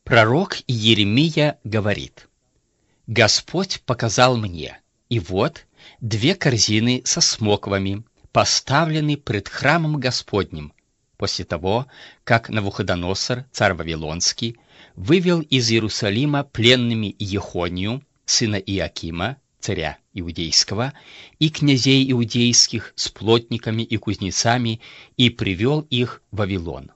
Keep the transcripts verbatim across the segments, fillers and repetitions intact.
Пророк Иеремия говорит: «Господь показал мне, и вот две корзины со смоквами поставлены пред храмом Господним, после того, как Навуходоносор, царь Вавилонский, вывел из Иерусалима пленными Ехонию, сына Иакима, царя Иудейского, и князей иудейских с плотниками и кузнецами, и привел их в Вавилон.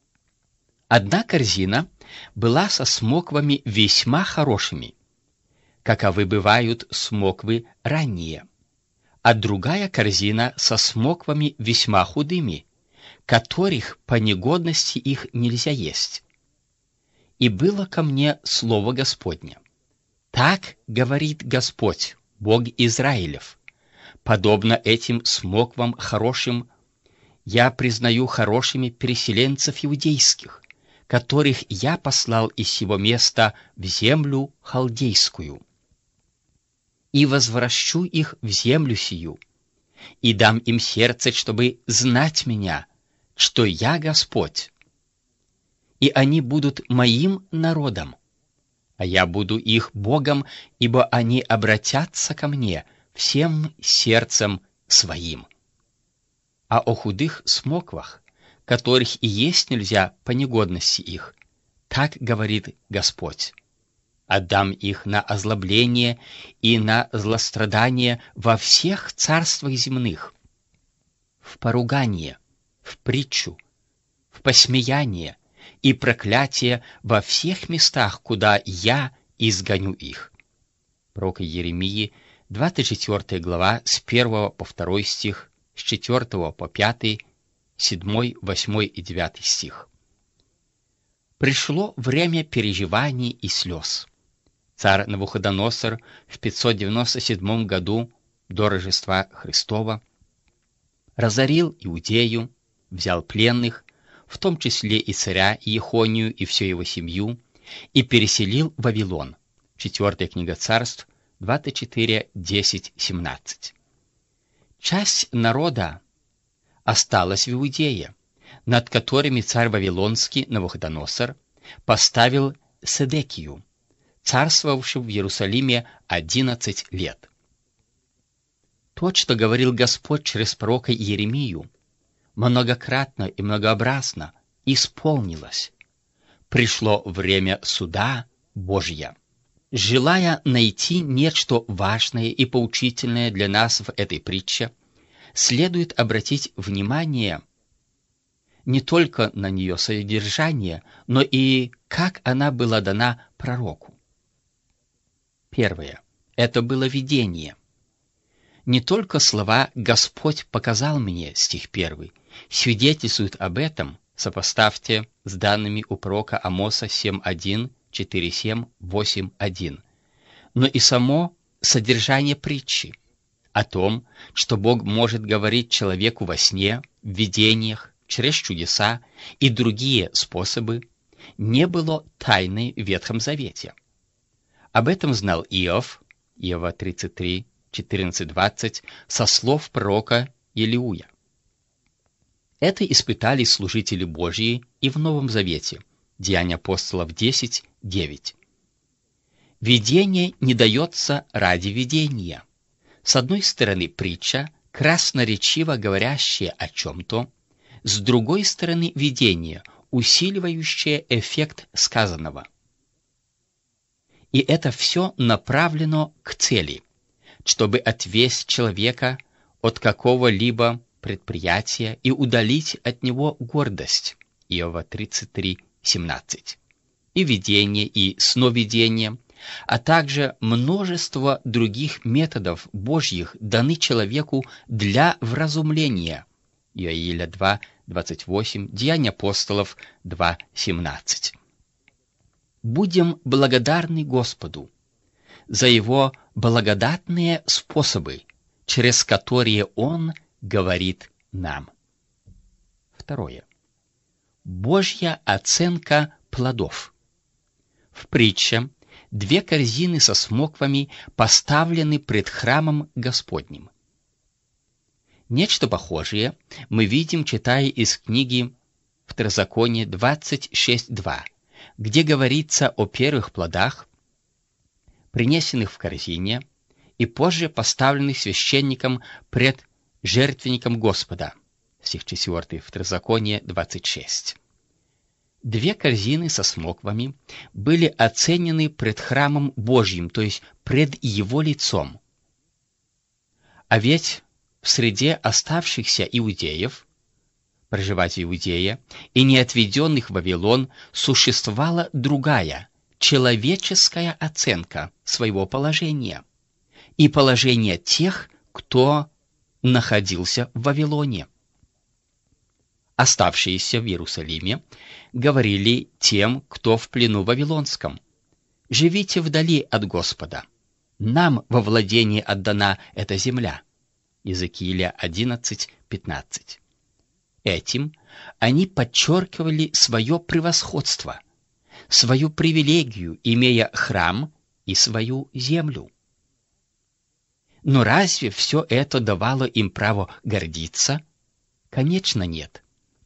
Одна корзина была со смоквами весьма хорошими, каковы бывают смоквы ранние, а другая корзина со смоквами весьма худыми, которых по негодности их нельзя есть. И было ко мне слово Господне: так говорит Господь, Бог Израилев, подобно этим смоквам хорошим я признаю хорошими переселенцев иудейских, которых я послал из сего места в землю халдейскую. И возвращу их в землю сию, и дам им сердце, чтобы знать меня, что я Господь. И они будут моим народом, а я буду их Богом, ибо они обратятся ко мне всем сердцем своим. А о худых смоквах, которых и есть нельзя по негодности их, так говорит Господь: отдам их на озлобление и на злострадание во всех царствах земных, в поругание, в притчу, в посмеяние и проклятие во всех местах, куда я изгоню их». Пророк Иеремии, двадцать четвёртая глава, с первого по второй стих, с четвёртого по пятый, седьмой, восьмой и девятый стих. Пришло время переживаний и слез. Царь Навуходоносор в пятьсот девяносто седьмом году до Рождества Христова разорил Иудею, взял пленных, в том числе и царя Иехонию и всю его семью, и переселил в Вавилон. Четвертая книга Царств, двадцать четыре, десять, семнадцать. Часть народа осталась в Иудее, над которыми царь Вавилонский Навуходоносор поставил Седекию, царствовавшего в Иерусалиме одиннадцать лет. То, что говорил Господь через пророка Иеремию, многократно и многообразно исполнилось. Пришло время суда Божья. Желая найти нечто важное и поучительное для нас в этой притче, следует обратить внимание не только на ее содержание, но и как она была дана пророку. Первое. Это было видение. Не только слова «Господь показал мне» стих первый свидетельствуют об этом, сопоставьте с данными у пророка Амоса семь один, четыре семь, восемь один, но и само содержание притчи о том, что Бог может говорить человеку во сне, в видениях, через чудеса и другие способы, не было тайной в Ветхом Завете. Об этом знал Иов, Иова тридцать три, четырнадцать, двадцать, со слов пророка Илиуя. Это испытали служители Божьи и в Новом Завете, Деяния апостолов десять, девять. Видение не дается ради видения. С одной стороны, притча, красноречиво говорящая о чем-то, с другой стороны, видение, усиливающее эффект сказанного. И это все направлено к цели, чтобы отвести человека от какого-либо предприятия и удалить от него гордость. Иова тридцать три, семнадцать. И видение, и сновидение, а также множество других методов Божьих даны человеку для вразумления. Иоиля два, двадцать восемь, Деяния апостолов два, семнадцать. Будем благодарны Господу за Его благодатные способы, через которые Он говорит нам. Второе. Божья оценка плодов. В притче две корзины со смоквами поставлены пред храмом Господним. Нечто похожее мы видим, читая из книги Второзаконие двадцать шесть два, где говорится о первых плодах, принесенных в корзине и позже поставленных священником пред жертвенником Господа. Стих четвёртый, Второзаконие двадцать шесть. Две корзины со смоквами были оценены пред храмом Божьим, то есть пред Его лицом. А ведь в среде оставшихся иудеев, проживать в Иудее, и не отведенных в Вавилон, существовала другая, человеческая оценка своего положения и положения тех, кто находился в Вавилоне. Оставшиеся в Иерусалиме говорили тем, кто в плену вавилонском: «Живите вдали от Господа, нам во владение отдана эта земля». Иезекииля одиннадцать пятнадцать. Этим они подчеркивали свое превосходство, свою привилегию, имея храм и свою землю. Но разве все это давало им право гордиться? Конечно, нет.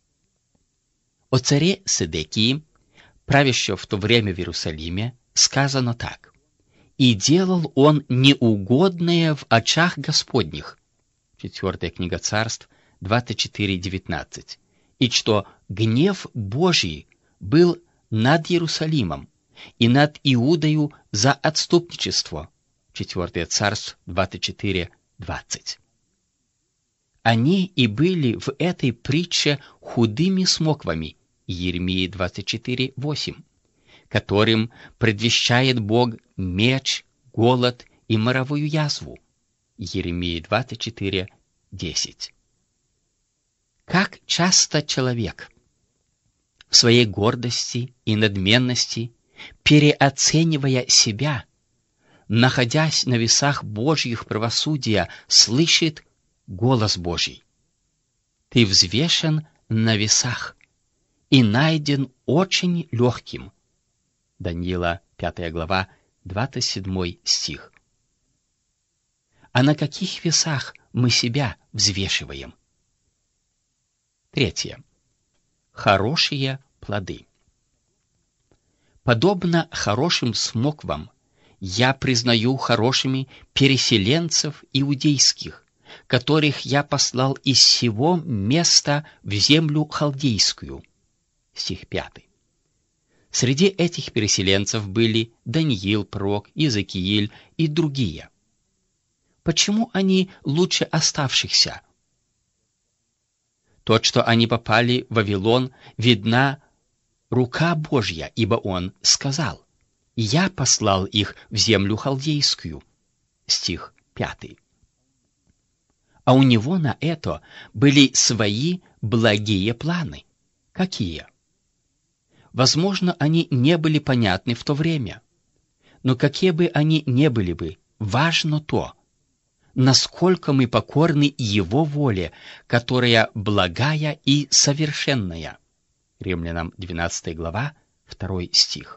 О царе Седекии, правящем в то время в Иерусалиме, сказано так: «И делал он неугодное в очах Господних». Четвертая книга Царств, двадцать четыре девятнадцать. «И что гнев Божий был над Иерусалимом и над Иудою за отступничество». Четвертая Царств, двадцать четыре двадцать. Они и были в этой притче худыми смоквами, Иеремии двадцать четыре восемь, которым предвещает Бог меч, голод и моровую язву, Иеремии двадцать четыре десять. Как часто человек в своей гордости и надменности, переоценивая себя, находясь на весах Божьих правосудия, слышит голос Божий: «Ты взвешен на весах и найден очень легким». Даниила, пятая глава, двадцать седьмой стих. А на каких весах мы себя взвешиваем? Третье. Хорошие плоды. Подобно хорошим смоквам, я признаю хорошими переселенцев иудейских, которых я послал из сего места в землю халдейскую. Стих пятый. Среди этих переселенцев были Даниил, пророк, Иезекииль и другие. Почему они лучше оставшихся? То, что они попали в Вавилон, видна рука Божья, ибо он сказал: «Я послал их в землю халдейскую». Стих пятый. А у него на это были свои благие планы. Какие? Возможно, они не были понятны в то время. Но какие бы они ни были бы, важно то, насколько мы покорны Его воле, которая благая и совершенная. Римлянам двенадцатая глава, второй стих.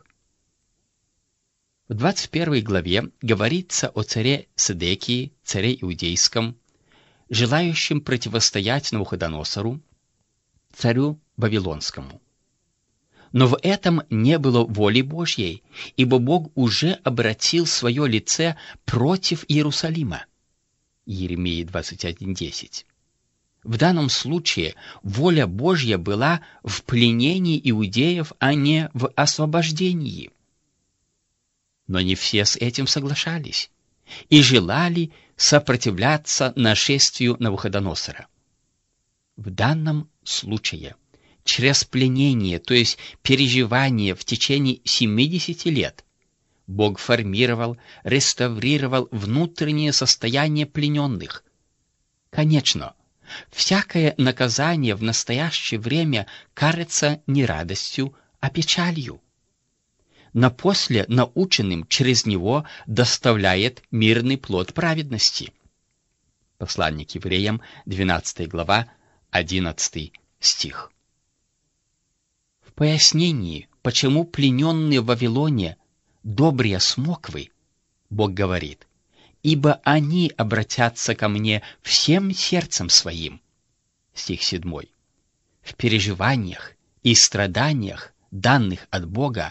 В двадцать первой главе говорится о царе Седекии, царе иудейском, желающем противостоять Навуходоносору, царю вавилонскому. Но в этом не было воли Божьей, ибо Бог уже обратил свое лице против Иерусалима. Иеремии двадцать один десять. В данном случае воля Божья была в пленении иудеев, а не в освобождении. Но не все с этим соглашались и желали сопротивляться нашествию Навуходоносора. В данном случае через пленение, то есть переживание в течение семидесяти лет, Бог формировал, реставрировал внутреннее состояние плененных. Конечно, всякое наказание в настоящее время кажется не радостью, а печалью. Но после наученным через него доставляет мирный плод праведности. Послание к евреям, двенадцатая глава, одиннадцатый стих. В пояснении, почему плененные в Вавилоне добрые смоквы, Бог говорит: «Ибо они обратятся ко мне всем сердцем своим». Стих седьмой. В переживаниях и страданиях, данных от Бога,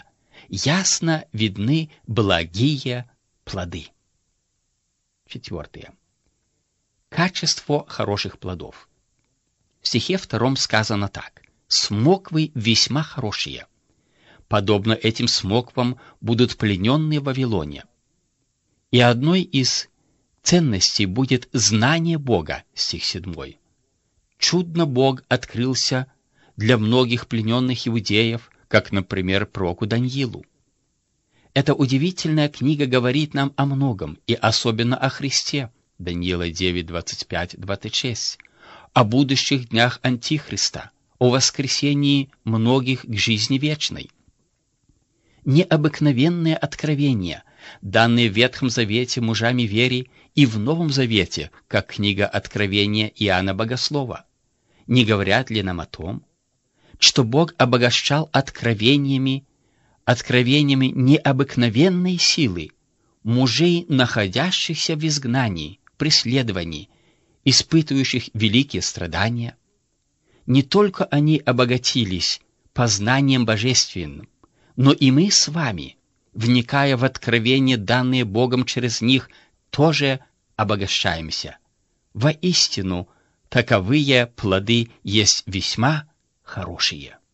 ясно видны благие плоды. Четвертое. Качество хороших плодов. В стихе втором сказано так. «Смоквы весьма хорошие. Подобно этим смоквам будут плененные в Вавилоне». И одной из ценностей будет знание Бога, стих седьмой. Чудно Бог открылся для многих плененных иудеев, как, например, пророку Даниилу. Эта удивительная книга говорит нам о многом, и особенно о Христе, Даниила девять, двадцать пять, двадцать шесть, о будущих днях Антихриста, о воскресении многих к жизни вечной. Необыкновенные откровения, данные в Ветхом Завете мужами веры и в Новом Завете, как книга Откровения Иоанна Богослова, не говорят ли нам о том, что Бог обогащал откровениями, откровениями необыкновенной силы мужей, находящихся в изгнании, преследовании, испытывающих великие страдания? Не только они обогатились познанием божественным, но и мы с вами, вникая в откровения, данные Богом через них, тоже обогащаемся. Воистину, таковые плоды есть весьма хорошие.